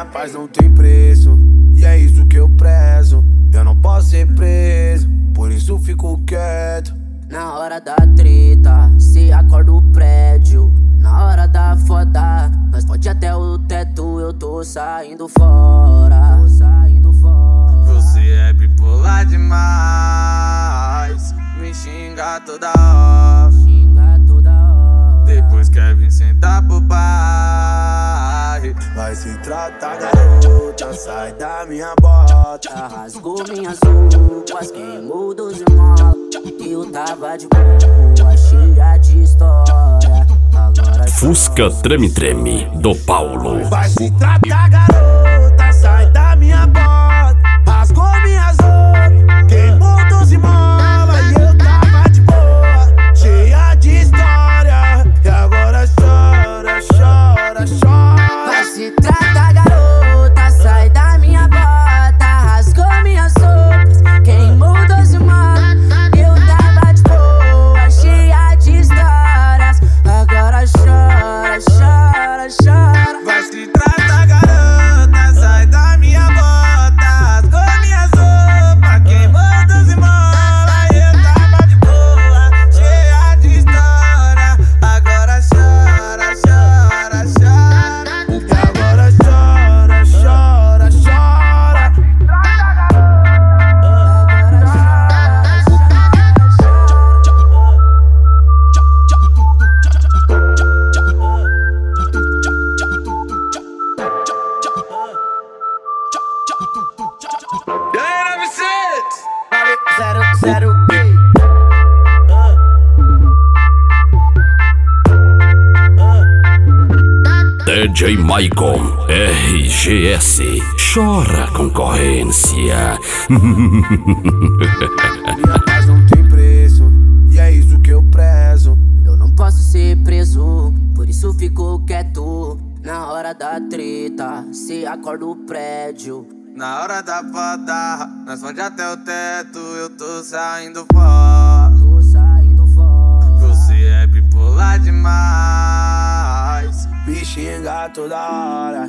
paz não tem preço, e é isso que eu prezo. Eu não posso ser preso, por isso fico quieto. Na hora da treta, se acorda o prédio. Na hora da foda, nós pode até o teto. Eu tô saindo fora, Você é bipolar demais, me xinga toda hora. Depois quer vir sentar pro pai. Vai se tratar, garota, sai da minha bota. Rasgou minhas roupas, queimou 12 molas. Eu tava de boa, cheia de história. Agora Fusca Treme Treme do Paulo. Vai se tratar, garota, sai da minha bota. Rasgou minhas roupas, queimou 12 molas. E eu tava de boa, cheia de história. E agora chora, chora, chora. vai se tratar, garota, sai da minha bota. Rasgou minhas roupas, queimou 12 molas. Eu tava de boa, cheia de histórias. Agora chora, chora, chora. Vai se tratar, garota, sai da minha bota. Rasgou minhas roupas, queimou 12 molas. Eu tava de boa, cheia de história. Agora chora, chora, chora. E agora chora, chora, chora. E aí, 900? 00 DJ Maicon RGS. Chora concorrência. Minha paz não tem preço, e é isso que eu prezo. Eu não posso ser preso, por isso fico quieto. Na hora da treta, se acorda o prédio. Na hora da foda, nós pode até o teto. Eu tô saindo fora. Você é bipolar demais, me xinga toda hora.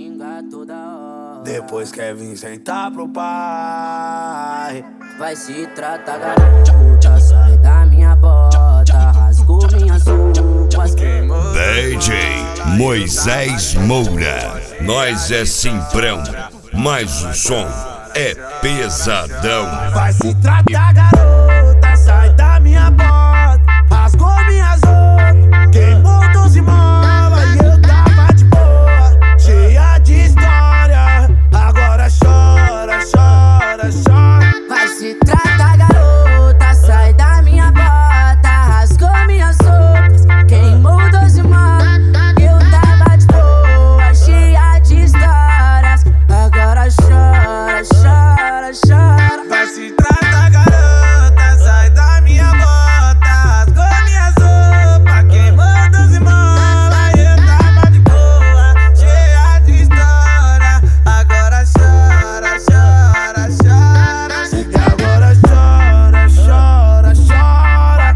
Depois quer vir sentar pro pai. Vai se tratar, garota, sai da minha bota. Rasgou minhas roupas, Queimou DJ Moisés Moura. Nós é simprão, mas o som é pesadão. Vai se tratar, garota, sai da minha bota. Rasgou minhas roupas, queimou 12 molas. E eu tava de boa, cheia de história. Agora chora, chora, chora. vai se tratar, garota, sai da minha bota. Rasgou minhas roupas, queimou 12 molas. Eu tava de boa, cheia de histórias. Agora chora, chora, chora. Vai se tratar, garota, sai da minha bota. Rasgou minhas roupas, queimou 12 molas. E eu tava de boa, cheia de história. Agora chora, chora, chora. E agora chora, chora, chora.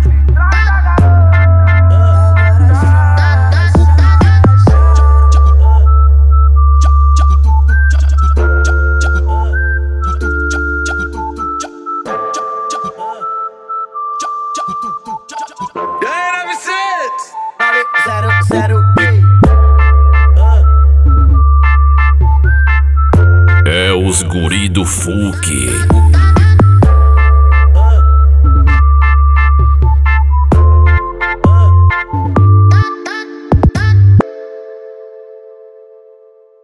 E aí, 900? 00 É os guri do Fuque.